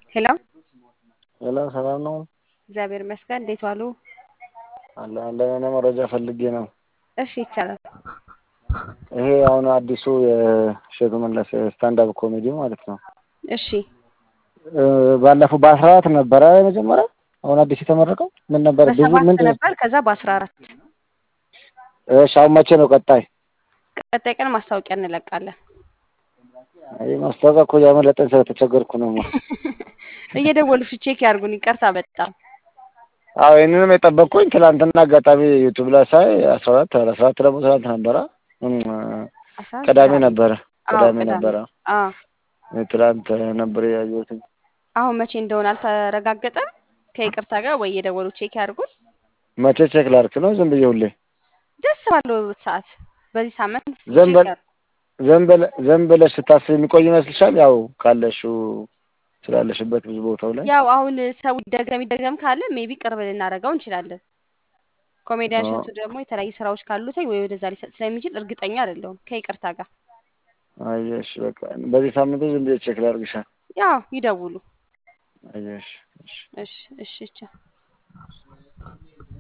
ሄሎ ሄሎ ሰላም ነው? እግዚአብሔር ይመስገን። እንዴት ዋሉ? አለ የሆነ መረጃ ፈልጌ ነው። እሺ ይቻላል። ይሄ አሁን አዲሱ የእሸቱ መለሰ ስታንዳፕ ኮሜዲ ማለት ነው። እሺ ባለፈው በ14 ነበረ መጀመሪያ። አሁን አዲስ የተመረቀው ምን ነበር? ብዙ በሰባት ምንድን ነው? ነበር፣ ከዛ በ14 እሺ አሁን መቼ ነው ቀጣይ? ቀጣይ ቀን ማስታወቂያ እንለቃለን። አይ ማስታወቂያ እኮ ያመለጠኝ ስለተቸገርኩ ነው። እየደወሉሽ ቼክ ያርጉን። ይቅርታ በጣም አዎ ይሄንንም የጠበቅኩኝ ትናንትና አጋጣሚ ዩቲዩብ ላይ ሳይ 14 ደግሞ ትናንት ነበረ። 14 ቅዳሜ ነበረ። አዎ ቅዳሜ ቅዳሜ። ነበረ። አዎ ትናንት ነበር ያየሁት። አሁን መቼ እንደሆነ አልተረጋገጠም። ከይቅርታ ጋር ወይ የደወሉ ቼክ ያርጉን። መቼ ቼክ ላድርግ ነው? ዝም ብዬ ሁሌ ደስ ባለው ሰዓት በዚህ ሳምንት ቼክ ዘንበል ያርጉ። ዘንበለሽ ስታስብ የሚቆይ ይመስልሻል? ያው ካለሽው ስላለሽበት ብዙ ቦታው ላይ ያው አሁን ሰው ይደገም ካለ ሜቢ ቅርብ ልናደርገው እንችላለን። ኮሜዲያን እሸቱ ደግሞ የተለያዩ ስራዎች ካሉት ወይ ወደዛ ሊሰጥ ስለሚችል እርግጠኛ አይደለሁም። ከይቅርታ ጋር አየሽ፣ በቃ በዚህ ሳምንት ዝም ብዬ ቼክ ላድርግሻል። ያው ይደውሉ። አየሽ። እሺ እሺ ቻው።